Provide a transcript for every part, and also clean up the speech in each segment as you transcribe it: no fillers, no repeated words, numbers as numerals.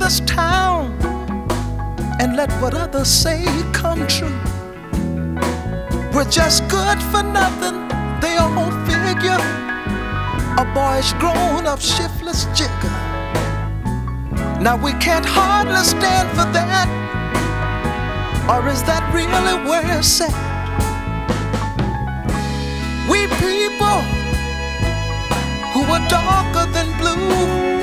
this town and let what others say come true. We're just good for nothing, they all figure. A boyish grown-up shiftless jigger. Now we can't hardly stand for that. Or is that really where it's at? We people who are darker than blue,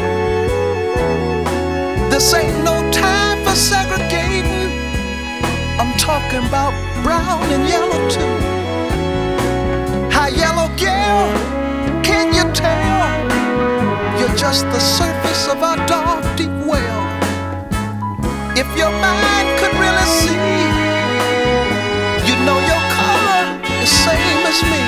this ain't no time for segregating. I'm talking about brown and yellow too. Hi, yellow girl, can you tell? You're just the surface of our dark, deep well. If your mind could really see, you know your color is same as me.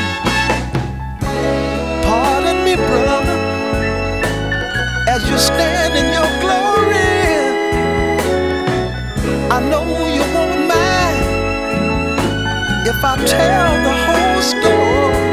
Pardon me, brother, as you stand in your glory. I know you won't mind if I tell the whole story.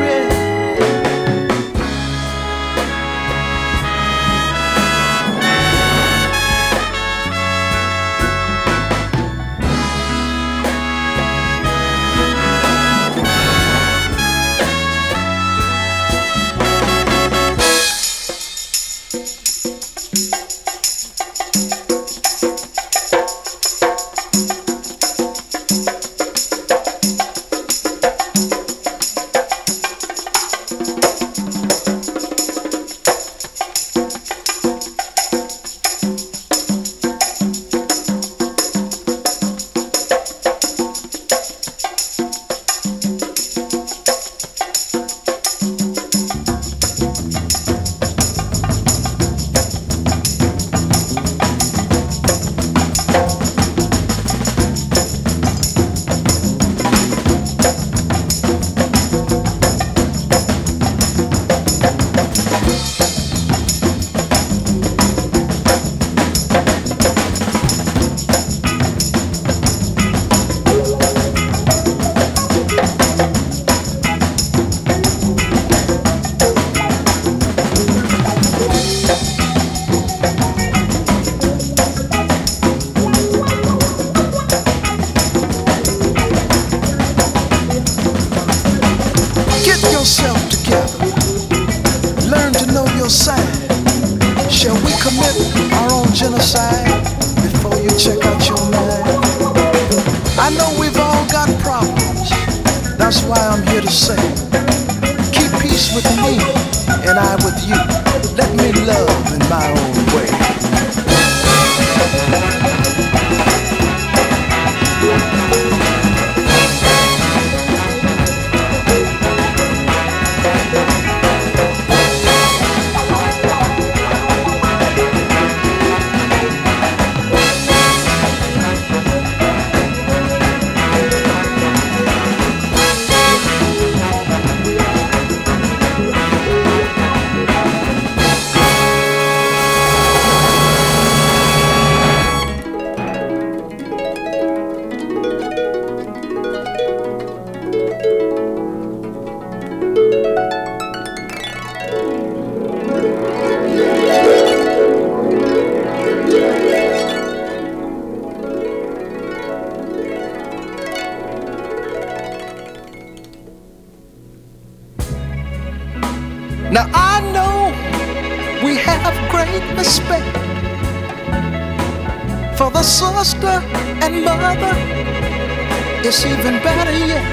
Yourself together, learn to know your side. Shall we commit our own genocide before you check out your mind? I know we've all got problems, that's why I'm here to say, keep peace with me and I with you. Let me love in my own way. Now I know we have great respect for the sister and mother. It's even better yet.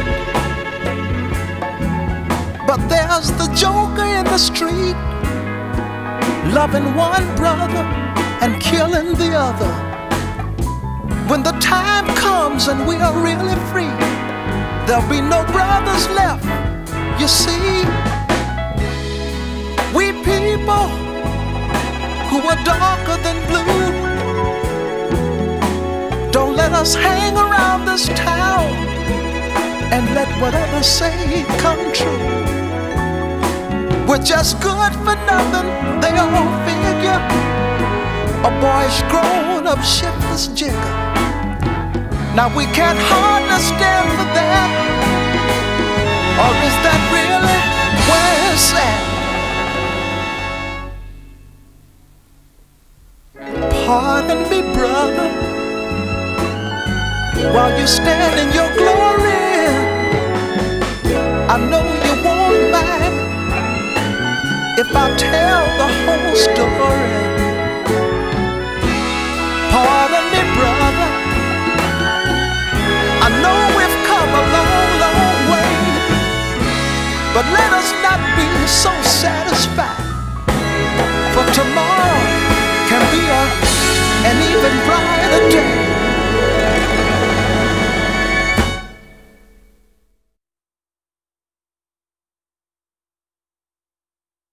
But there's the joker in the street, loving one brother and killing the other. When the time comes and we are really free, there'll be no brothers left, you see. We people who are darker than blue, don't let us hang around this town and let whatever say come true. We're just good for nothing, they all figure. A boyish grown-up shiftless jigger. Now we can't hardly stand for that. Or is that really where it's at? Pardon me, while you stand in your glory. I know you won't mind if I tell the whole story. Pardon me, brother, I know we've come a long, long way, but let us not be so satisfied, for tomorrow can be an even brighter day.